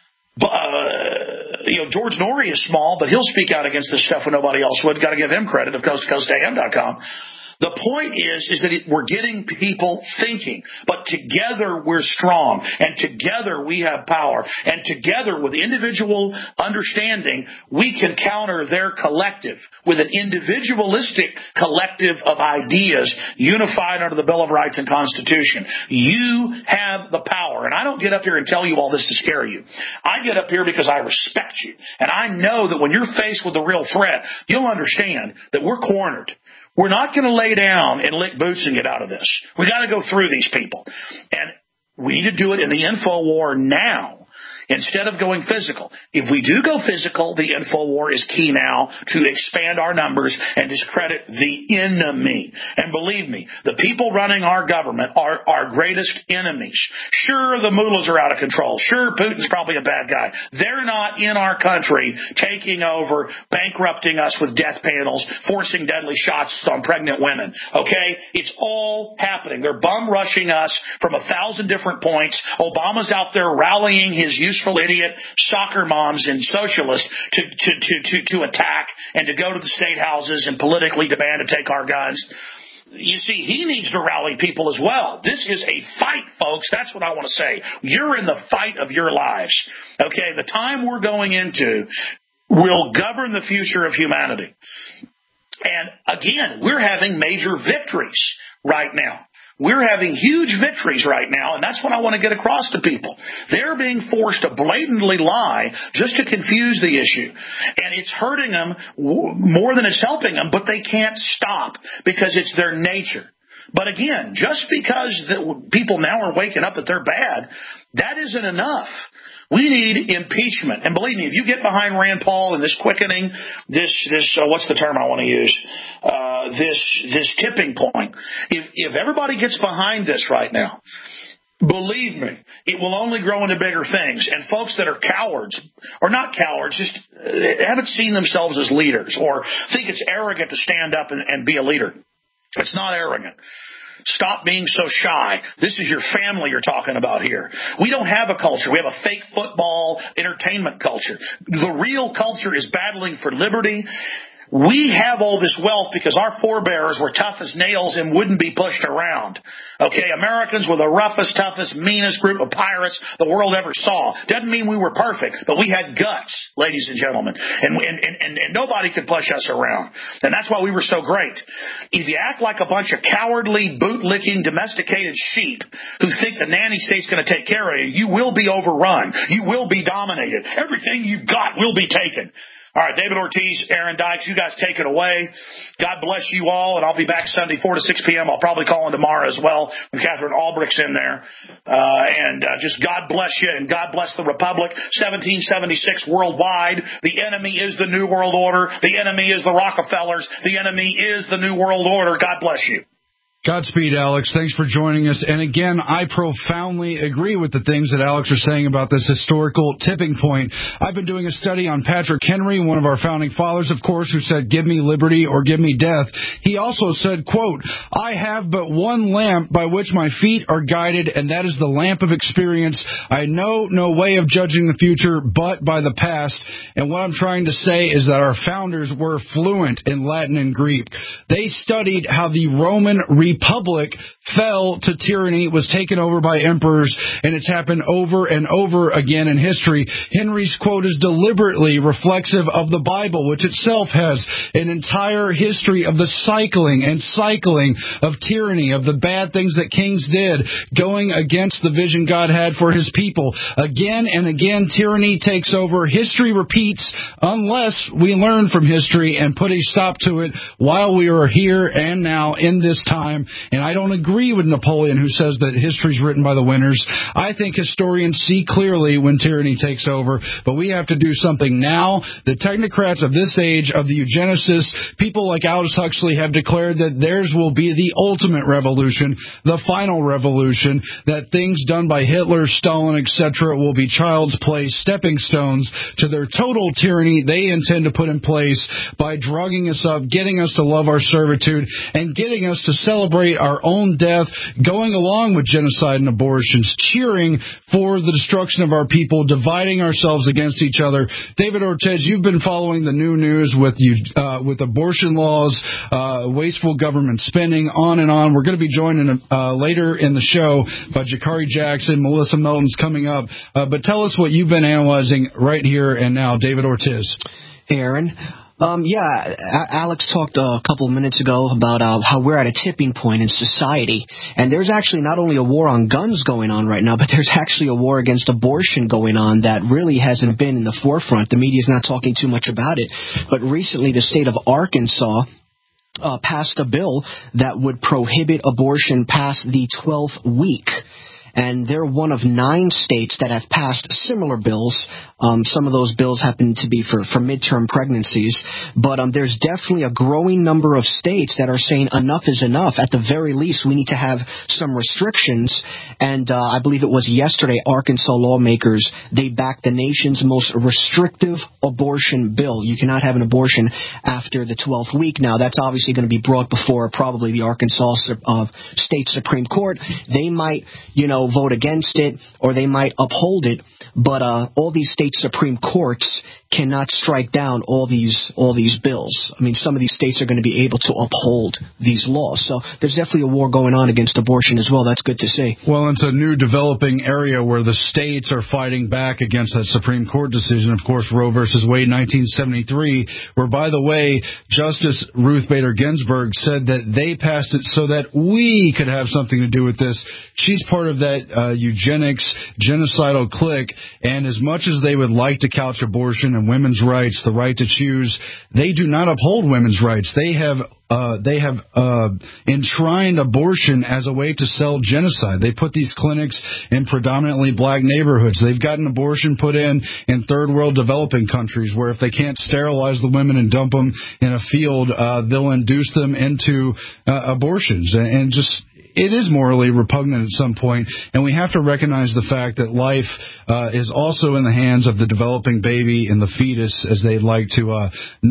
Uh, you know, George Norrie is small, but he'll speak out against this stuff when nobody else would. Got to give him credit of coast to coast A M dot com. The point is, is that it, we're getting people thinking, but together we're strong, and together we have power, and together with individual understanding, we can counter their collective with an individualistic collective of ideas unified under the Bill of Rights and Constitution. You have the power, and I don't get up here and tell you all this to scare you. I get up here because I respect you, and I know that when you're faced with a real threat, you'll understand that we're cornered. We're not going to lay down and lick boots and get out of this. We got to go through these people. And we need to do it in the info war now instead of going physical. If we do go physical, the info war is key now to expand our numbers and discredit the enemy. And believe me, the people running our government are our greatest enemies. Sure, the mullahs are out of control. Sure, Putin's probably a bad guy. They're not in our country taking over, bankrupting us with death panels, forcing deadly shots on pregnant women. Okay? It's all happening. They're bum rushing us from a thousand different points. Obama's out there rallying his useful idiot soccer moms and socialists to, to, to, to, to attack and to go to the state houses and politically demand to take our guns. You see, he needs to rally people as well. This is a fight, folks. That's what I want to say. You're in the fight of your lives. Okay, the time we're going into will govern the future of humanity. And again, we're having major victories right now. We're having huge victories right now, and that's what I want to get across to people. They're being forced to blatantly lie just to confuse the issue. And it's hurting them more than it's helping them, but they can't stop because it's their nature. But again, just because the people now are waking up that they're bad, that isn't enough. We need impeachment. And believe me, if you get behind Rand Paul and this quickening, this, this uh, what's the term I want to use, uh, this this tipping point, if, if everybody gets behind this right now, believe me, it will only grow into bigger things. And folks that are cowards, or not cowards, just uh, haven't seen themselves as leaders or think it's arrogant to stand up and, and be a leader. It's not arrogant. Stop being so shy. This is your family you're talking about here. We don't have a culture. We have a fake football entertainment culture. The real culture is battling for liberty. We have all this wealth because our forebears were tough as nails and wouldn't be pushed around. Okay, Americans were the roughest, toughest, meanest group of pirates the world ever saw. Doesn't mean we were perfect, but we had guts, ladies and gentlemen. And, and, and, and nobody could push us around. And that's why we were so great. If you act like a bunch of cowardly, boot-licking, domesticated sheep who think the nanny state's going to take care of you, you will be overrun. You will be dominated. Everything you've got will be taken. All right, David Ortiz, Aaron Dykes, you guys take it away. God bless you all, and I'll be back Sunday, four to six p.m. I'll probably call in tomorrow as well when Catherine Albrecht's in there. Uh, and uh, just God bless you, and God bless the Republic. seventeen seventy-six worldwide. The enemy is the New World Order. The enemy is the Rockefellers. The enemy is the New World Order. God bless you. Godspeed, Alex. Thanks for joining us. And again, I profoundly agree with the things that Alex are saying about this historical tipping point. I've been doing a study on Patrick Henry, one of our founding fathers, of course, who said, give me liberty or give me death. He also said, quote, I have but one lamp by which my feet are guided, and that is the lamp of experience. I know no way of judging the future but by the past. And what I'm trying to say is that our founders were fluent in Latin and Greek. They studied how the Roman Republic Republic fell to tyranny, was taken over by emperors, and it's happened over and over again in history. Henry's quote is deliberately reflexive of the Bible, which itself has an entire history of the cycling and cycling of tyranny, of the bad things that kings did, going against the vision God had for his people. Again and again, tyranny takes over. History repeats unless we learn from history and put a stop to it while we are here and now in this time. time. And I don't agree with Napoleon, who says that history's written by the winners. I think historians see clearly when tyranny takes over, but we have to do something now. The technocrats of this age, of the eugenicists, people like Aldous Huxley have declared that theirs will be the ultimate revolution, the final revolution, that things done by Hitler, Stalin, et cetera will be child's play, stepping stones to their total tyranny they intend to put in place by drugging us up, getting us to love our servitude, and getting us to celebrate our own death, going along with genocide and abortions, cheering for the destruction of our people, dividing ourselves against each other. David Ortiz, you've been following the new news with you, uh, with abortion laws, uh, wasteful government spending, on and on. We're going to be joined in a, uh, later in the show by Jakari Jackson. Melissa Melton's coming up. Uh, but tell us what you've been analyzing right here and now. David Ortiz. Hey, Aaron. Um, yeah, Alex talked a couple of minutes ago about uh, how we're at a tipping point in society. And there's actually not only a war on guns going on right now, but there's actually a war against abortion going on that really hasn't been in the forefront. The media's not talking too much about it. But recently, the state of Arkansas uh, passed a bill that would prohibit abortion past the twelfth week. And they're one of nine states that have passed similar bills. Um, some of those bills happen to be for, for midterm pregnancies. But um, there's definitely a growing number of states that are saying enough is enough. At the very least, we need to have some restrictions. And uh, I believe it was yesterday, Arkansas lawmakers, they backed the nation's most restrictive abortion bill. You cannot have an abortion after the twelfth week. Now, that's obviously going to be brought before probably the Arkansas uh, State Supreme Court. They might, you know, vote against it, or they might uphold it, but uh, all these state Supreme Courts cannot strike down all these all these bills. I mean, some of these states are going to be able to uphold these laws. So there's definitely a war going on against abortion as well. That's good to see. Well, it's a new developing area where the states are fighting back against that Supreme Court decision, of course, Roe versus Wade, nineteen seventy-three, where, by the way, Justice Ruth Bader Ginsburg said that they passed it so that we could have something to do with this. She's part of that uh, eugenics, genocidal clique, and as much as they would like to couch abortion and women's rights, the right to choose, they do not uphold women's rights. They have uh, they have uh, enshrined abortion as a way to sell genocide. They put these clinics in predominantly black neighborhoods. They've gotten abortion put in in third world developing countries where if they can't sterilize the women and dump them in a field, uh, they'll induce them into uh, abortions. And, and just... it is morally repugnant at some point, and we have to recognize the fact that life uh, is also in the hands of the developing baby and the fetus, as they'd like to uh,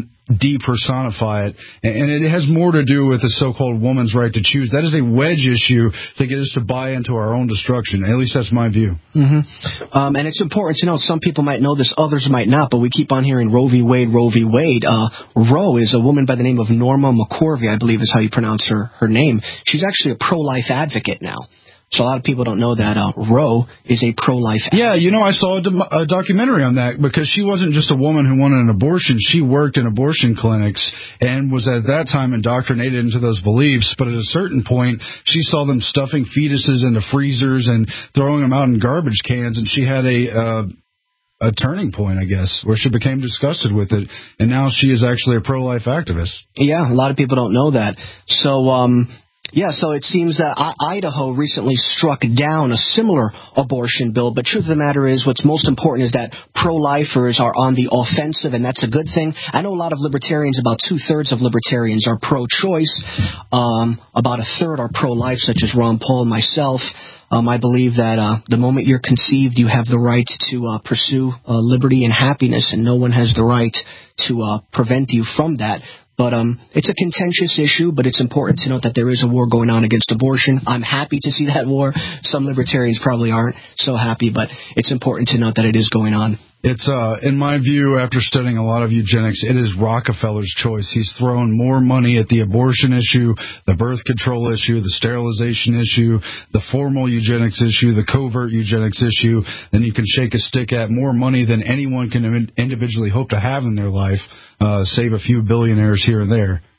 depersonify it. And it has more to do with the so-called woman's right to choose. That is a wedge issue to get us to buy into our own destruction. At least that's my view. Mm-hmm. Um, and it's important to note, some people might know this, others might not, but we keep on hearing Roe v. Wade, Roe v. Wade. Uh, Roe is a woman by the name of Norma McCorvey, I believe is how you pronounce her, her name. She's actually a pro-life advocate now. So a lot of people don't know that uh, Roe is a pro-life advocate. Yeah, you know, I saw a, do- a documentary on that because she wasn't just a woman who wanted an abortion. She worked in abortion clinics and was at that time indoctrinated into those beliefs. But at a certain point, she saw them stuffing fetuses into freezers and throwing them out in garbage cans, and she had a... Uh, a turning point, I guess, where she became disgusted with it, and now she is actually a pro-life activist. Yeah, a lot of people don't know that. So, um, yeah, so it seems that Idaho recently struck down a similar abortion bill, but truth of the matter is what's most important is that pro-lifers are on the offensive, and that's a good thing. I know a lot of libertarians, about two-thirds of libertarians are pro-choice. Um, about a third are pro-life, such as Ron Paul and myself. Um, I believe that uh, the moment you're conceived, you have the right to uh, pursue uh, liberty and happiness, and no one has the right to uh, prevent you from that. But um, it's a contentious issue, but it's important to note that there is a war going on against abortion. I'm happy to see that war. Some libertarians probably aren't so happy, but it's important to note that it is going on. It's, uh, in my view, after studying a lot of eugenics, it is Rockefeller's choice. He's thrown more money at the abortion issue, the birth control issue, the sterilization issue, the formal eugenics issue, the covert eugenics issue than you can shake a stick at. More money than anyone can individually hope to have in their life, uh, save a few billionaires here and there.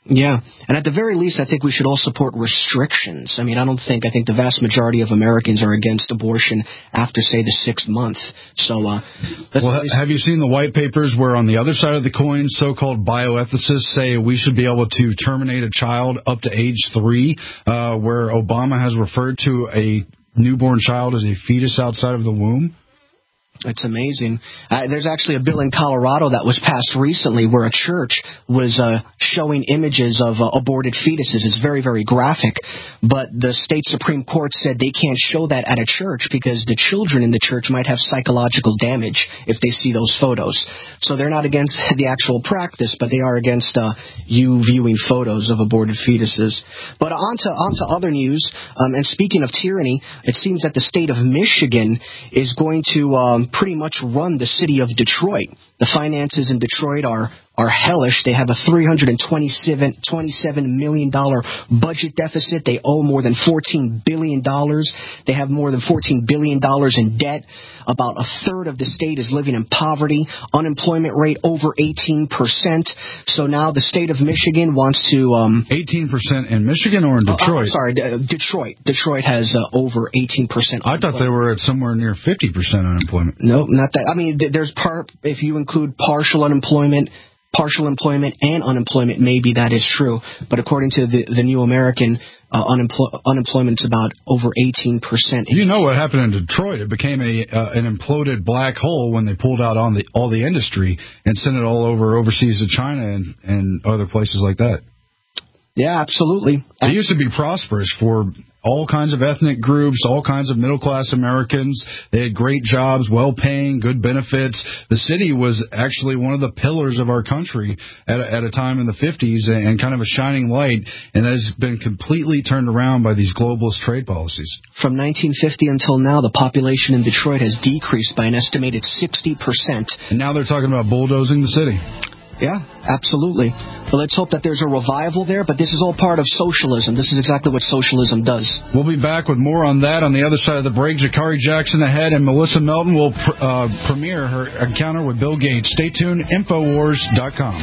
Yeah, and at the very least, I think we should all support restrictions. I mean, I don't think, I think the vast majority of Americans are against abortion after, say, the sixth month. So, uh, well, have you seen the white papers where on the other side of the coin, so-called bioethicists say we should be able to terminate a child up to age three, uh, where Obama has referred to a newborn child as a fetus outside of the womb? It's amazing. Uh, there's actually a bill in Colorado that was passed recently where a church was uh, showing images of uh, aborted fetuses. It's very, very graphic. But the state Supreme Court said they can't show that at a church because the children in the church might have psychological damage if they see those photos. So they're not against the actual practice, but they are against uh, you viewing photos of aborted fetuses. But on to, on to other news. Um, and speaking of tyranny, it seems that the state of Michigan is going to um, pretty much run the city of Detroit. The finances in Detroit are are hellish. They have a three hundred twenty-seven million dollars budget deficit. They owe more than fourteen billion dollars. They have more than fourteen billion dollars in debt. About a third of the state is living in poverty. Unemployment rate over eighteen percent. So now the state of Michigan wants to... Um, eighteen percent in Michigan or in Detroit? Oh, I'm sorry, uh, Detroit. Detroit has uh, over eighteen percent. I thought they were at somewhere near fifty percent unemployment. No, not that. I mean, there's part, if you include partial unemployment, partial employment and unemployment, maybe that is true. But according to the, the New American, uh, unempl- unemployment is about over eighteen percent. You know what happened in Detroit? It became a uh, an imploded black hole when they pulled out on the all the industry and sent it all over overseas to China and, and other places like that. Yeah, absolutely. It used to be prosperous for all kinds of ethnic groups, all kinds of middle-class Americans. They had great jobs, well-paying, good benefits. The city was actually one of the pillars of our country at a, at a time in the fifties and, and kind of a shining light, and that has been completely turned around by these globalist trade policies. From nineteen fifty until now, the population in Detroit has decreased by an estimated sixty percent. And now they're talking about bulldozing the city. Yeah, absolutely. Well, let's hope that there's a revival there, but this is all part of socialism. This is exactly what socialism does. We'll be back with more on that on the other side of the break. Jakari Jackson ahead, and Melissa Melton will pr- uh, premiere her encounter with Bill Gates. Stay tuned, Infowars dot com.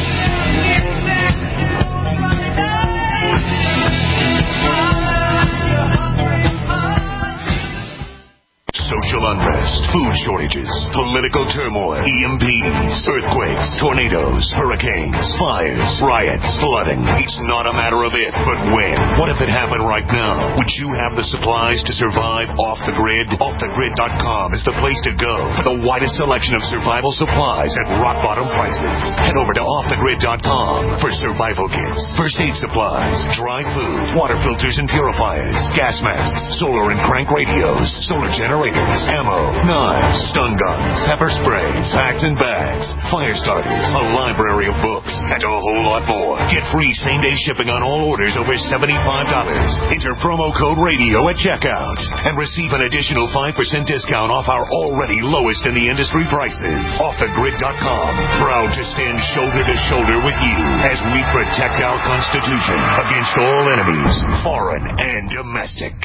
Social unrest, food shortages, political turmoil, E M Ps, earthquakes, tornadoes, hurricanes, fires, riots, flooding. It's not a matter of if, but when. What if it happened right now? Would you have the supplies to survive off the grid? off the grid dot com is the place to go for the widest selection of survival supplies at rock bottom prices. Head over to off the grid dot com for survival kits, first aid supplies, dry food, water filters and purifiers, gas masks, solar and crank radios, solar generators, ammo, knives, stun guns, pepper sprays, packs and bags, fire starters, a library of books, and a whole lot more. Get free same-day shipping on all orders over seventy-five dollars. Enter promo code RADIO at checkout and receive an additional five percent discount off our already lowest in the industry prices. off the grid dot com, proud to stand shoulder to shoulder with you as we protect our Constitution against all enemies, foreign and domestic.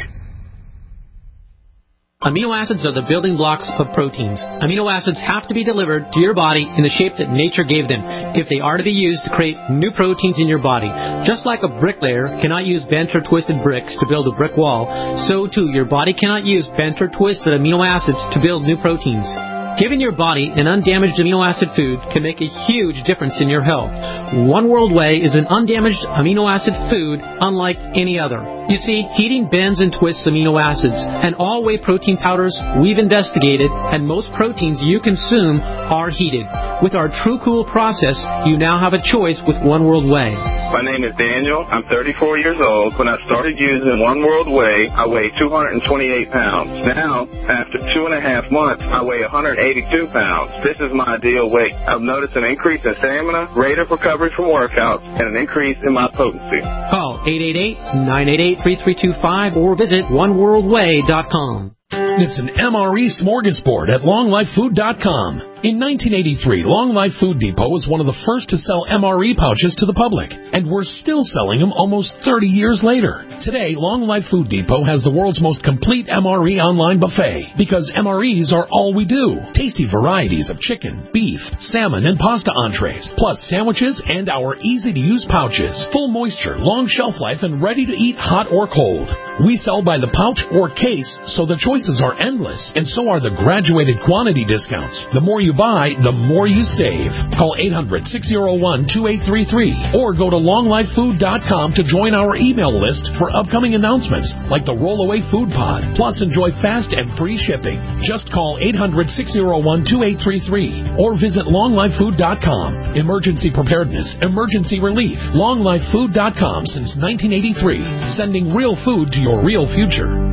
Amino acids are the building blocks of proteins. Amino acids have to be delivered to your body in the shape that nature gave them if they are to be used to create new proteins in your body. Just like a bricklayer cannot use bent or twisted bricks to build a brick wall, so too your body cannot use bent or twisted amino acids to build new proteins. Giving your body an undamaged amino acid food can make a huge difference in your health. One World Whey is an undamaged amino acid food unlike any other. You see, heating bends and twists amino acids, and all whey protein powders we've investigated, and most proteins you consume are heated. With our True Cool process, you now have a choice with One World Whey. My name is Daniel. I'm thirty-four years old. When I started using One World Whey, I weighed two hundred twenty-eight pounds. Now, after two and a half months, I weigh one hundred eighty-two pounds. This is my ideal weight. I've noticed an increase in stamina, rate of recovery from workouts, and an increase in my potency. Call eight eight eight, nine eight eight, three three two five or visit one world whey dot com. It's an M R E smorgasbord at long life food dot com. In nineteen eighty-three, Long Life Food Depot was one of the first to sell M R E pouches to the public, and we're still selling them almost thirty years later. Today, Long Life Food Depot has the world's most complete M R E online buffet, because M R Es are all we do. Tasty varieties of chicken, beef, salmon, and pasta entrees, plus sandwiches and our easy-to-use pouches. Full moisture, long shelf life, and ready to eat hot or cold. We sell by the pouch or case, so the choices are endless, and so are the graduated quantity discounts. The more you buy, the more you save. Call eight hundred, six oh one, two eight three three or go to long life food dot com to join our email list for upcoming announcements like the Rollaway Food Pod. Plus, enjoy fast and free shipping. Just call eight hundred, six oh one, two eight three three or visit long life food dot com. Emergency preparedness, emergency relief. long life food dot com since nineteen eighty-three. Sending real food to your real future.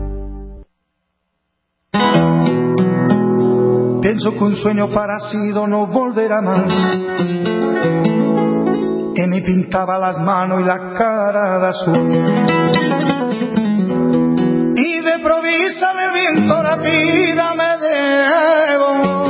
Pienso que un sueño parecido no volverá más. Y me pintaba las manos y la cara de azul. Y de provisa el viento la vida me debo.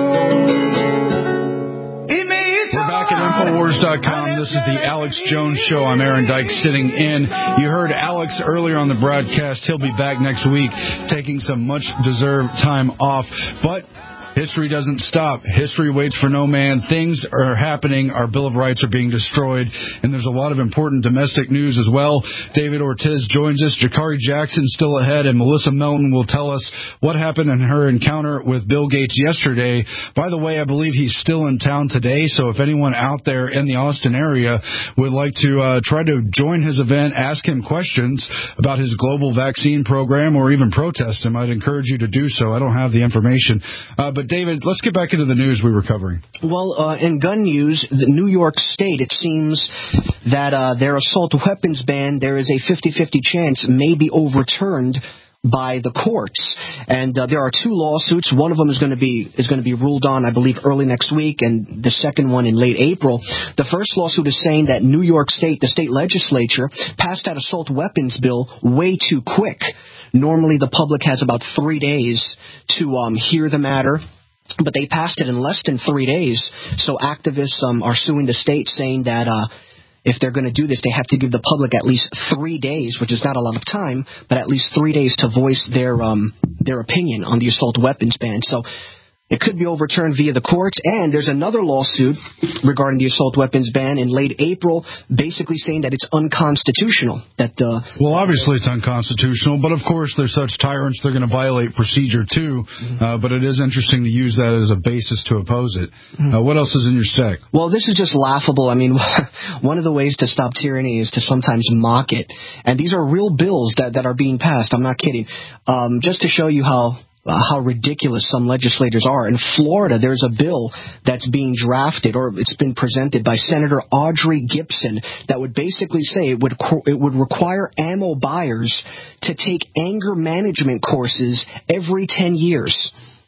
We're back at Infowars dot com. This is the Alex Jones Show. I'm Aaron Dyke sitting in. You heard Alex earlier on the broadcast. He'll be back next week taking some much-deserved time off. But history doesn't stop. History waits for no man. Things are happening. Our Bill of Rights are being destroyed. And there's a lot of important domestic news as well. David Ortiz joins us. Jakari Jackson still ahead. And Melissa Melton will tell us what happened in her encounter with Bill Gates yesterday. By the way, I believe he's still in town today. So if anyone out there in the Austin area would like to uh, try to join his event, ask him questions about his global vaccine program or even protest him, I'd encourage you to do so. I don't have the information. Uh, but David, let's get back into the news we were covering. Well, uh, in gun news, the New York State, it seems that uh, their assault weapons ban, there is a fifty-fifty chance, may be overturned by the courts. And uh, there are two lawsuits. One of them is going to be is going to be ruled on, I believe, early next week, and the second one in late April. The first lawsuit is saying that New York State, the state legislature, passed that assault weapons bill way too quick. Normally, the public has about three days to um, hear the matter, but they passed it in less than three days. So activists um, are suing the state, saying that uh, if they're going to do this, they have to give the public at least three days, which is not a lot of time, but at least three days to voice their um, their opinion on the assault weapons ban. So it could be overturned via the courts. And there's another lawsuit regarding the assault weapons ban in late April, basically saying that it's unconstitutional. That the Well, obviously it's unconstitutional, but of course they're such tyrants, they're going to violate procedure too. Mm-hmm. Uh, but it is interesting to use that as a basis to oppose it. Mm-hmm. Uh, what else is in your stack? Well, this is just laughable. I mean, one of the ways to stop tyranny is to sometimes mock it. And these are real bills that, that are being passed. I'm not kidding. Um, just to show you how... Uh, how ridiculous some legislators are. In Florida, there's a bill that's being drafted, or it's been presented by Senator Audrey Gibson, that would basically say it would it would require ammo buyers to take anger management courses every ten years.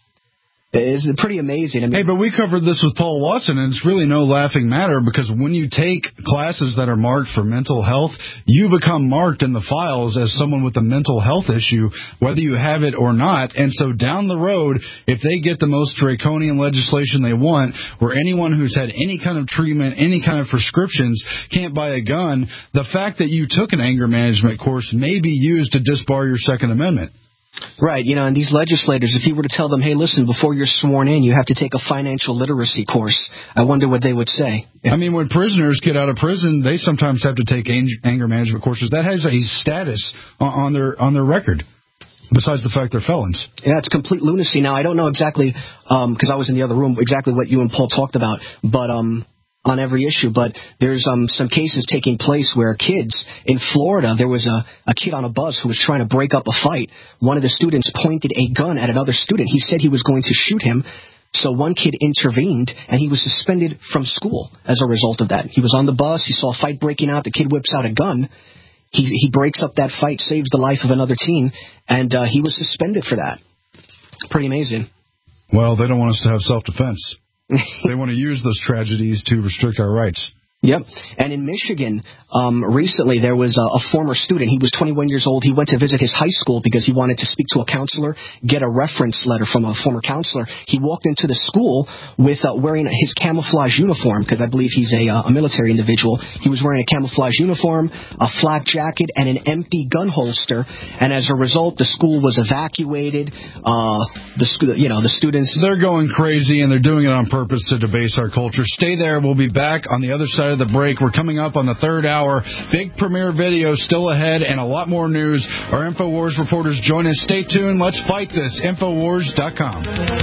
It's pretty amazing. I mean, hey, but we covered this with Paul Watson, and it's really no laughing matter, because when you take classes that are marked for mental health, you become marked in the files as someone with a mental health issue, whether you have it or not. And so down the road, if they get the most draconian legislation they want, where anyone who's had any kind of treatment, any kind of prescriptions can't buy a gun, the fact that you took an anger management course may be used to disbar your Second Amendment. Right, you know, and these legislators, if you were to tell them, hey, listen, before you're sworn in, you have to take a financial literacy course, I wonder what they would say. I mean, when prisoners get out of prison, they sometimes have to take anger management courses. That has a status on their on their record, besides the fact they're felons. Yeah, it's complete lunacy. Now, I don't know exactly, because um, I was in the other room, exactly what you and Paul talked about, but... um. on every issue, but there's um, some cases taking place where kids in Florida, there was a, a kid on a bus who was trying to break up a fight. One of the students pointed a gun at another student. He said he was going to shoot him. So one kid intervened, and he was suspended from school as a result of that. He was on the bus. He saw a fight breaking out. The kid whips out a gun. He, he breaks up that fight, saves the life of another teen, and uh, he was suspended for that. Pretty amazing. Well, they don't want us to have self-defense. They want to use those tragedies to restrict our rights. Yep. And in Michigan, um, recently there was a, a former student. He was twenty-one years old. He went to visit his high school because he wanted to speak to a counselor, get a reference letter from a former counselor. He walked into the school with uh, wearing his camouflage uniform, because I believe he's a, uh, a military individual. He was wearing a camouflage uniform, a flak jacket, and an empty gun holster. And as a result, the school was evacuated. Uh, the sc- you know, the students... They're going crazy, and they're doing it on purpose to debase our culture. Stay there. We'll be back on the other side of the break. We're coming up on the third hour. Big premiere video still ahead and a lot more news. Our InfoWars reporters join us. Stay tuned. Let's fight this. Infowars dot com.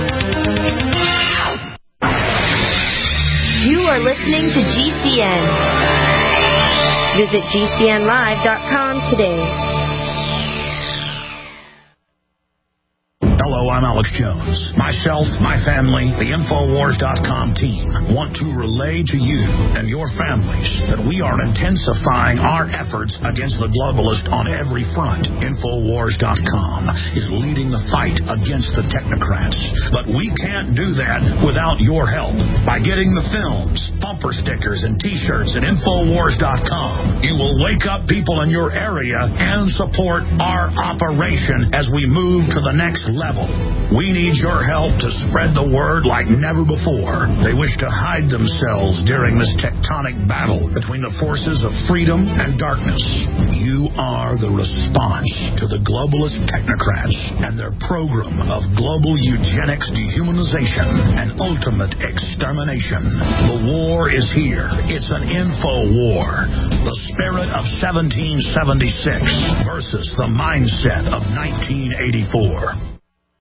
You are listening to G C N. Visit G C N live dot com today. Hello, I'm Alex Jones. Myself, my family, the Infowars dot com team want to relay to you and your families that we are intensifying our efforts against the globalist on every front. Infowars dot com is leading the fight against the technocrats. But we can't do that without your help. By getting the films, bumper stickers, and T-shirts at Infowars dot com, you will wake up people in your area and support our operation as we move to the next level. We need your help to spread the word like never before. They wish to hide themselves during this tectonic battle between the forces of freedom and darkness. You are the response to the globalist technocrats and their program of global eugenics, dehumanization, and ultimate extermination. The war is here. It's an info war. The spirit of seventeen seventy-six versus the mindset of nineteen eighty-four.